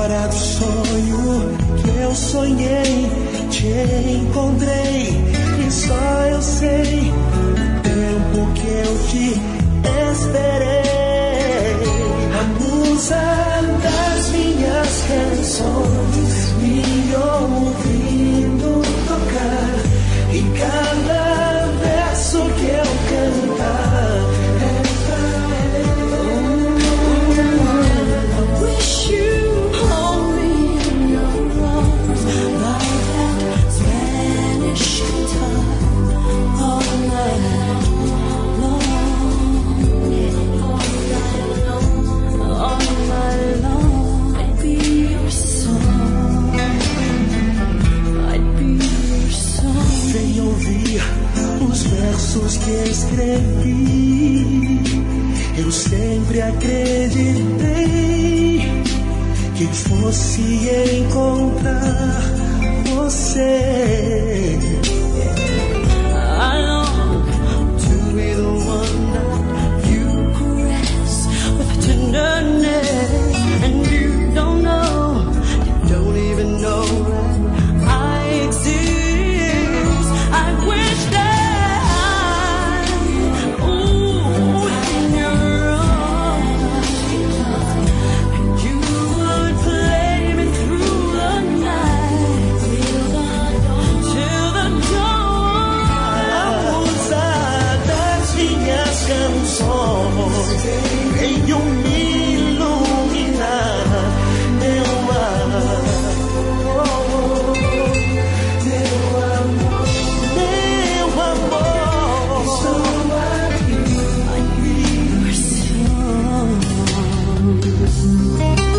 hora do sonho que eu sonhei, te encontrei e só eu sei o tempo que eu te esperei. A musa das minhas canções me ouvindo tocar e cada verso que eu cantar que escrevi. Eu sempre acreditei que fosse encontrar você. I long to be the one that you caress with tenderness, and you don't know, you don't even know that I exist. I wish that venham me iluminar, meu amor, meu amor, estou aqui, I need your song.